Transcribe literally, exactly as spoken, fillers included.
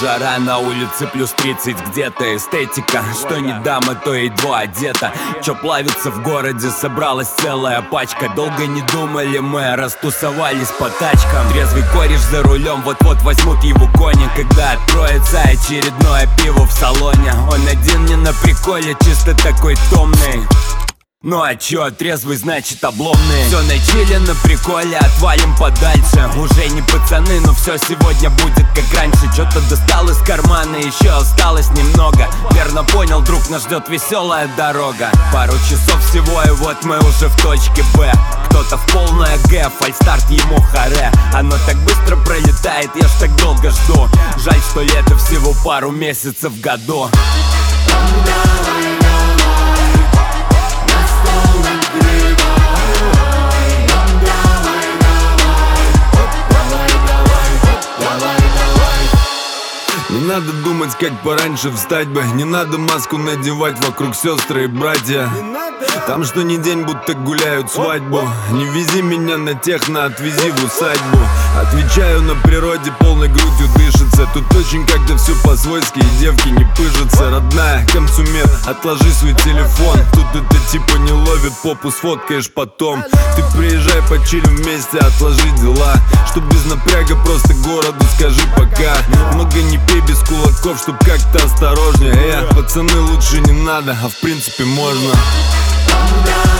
жара, на улице плюс тридцать, где-то эстетика. Что не дама, то едва одета. Чё плавится в городе, собралась целая пачка. Долго не думали мы, растусовались по тачкам. Трезвый кореш за рулем, вот-вот возьмут его кони. Когда откроется очередное пиво в салоне. Он один не на приколе, чисто такой томный. Ну а чё, трезвый значит обломный. Всё на чиле, на приколе, отвалим подальше. Уже не пацаны, но всё сегодня будет как раньше. Чё-то достал из кармана, ещё осталось немного. Верно понял, друг, нас ждет веселая дорога. Пару часов всего, и вот мы уже в точке Б. Кто-то в полное Г, фальстарт ему харе. Оно так быстро пролетает, я ж так долго жду. Жаль, что лето всего пару месяцев в году. Не надо думать, как пораньше встать бы. Не надо маску надевать, вокруг сестры и братья. Там что ни день, будто гуляют свадьбу. Не вези меня на техно, отвези в усадьбу. Отвечаю, на природе полной грудью дышится. Тут очень как-то все по-свойски, и девки не пыжатся. Родная, к концу мер, отложи свой телефон. Тут это типа не ловит, попу сфоткаешь потом. Ты приезжай, почилим вместе, отложи дела. Чтоб без напряга, просто городу скажи пока. Много не пей без кулаков, чтоб как-то осторожнее. Э, пацаны, лучше не надо, а в принципе можно.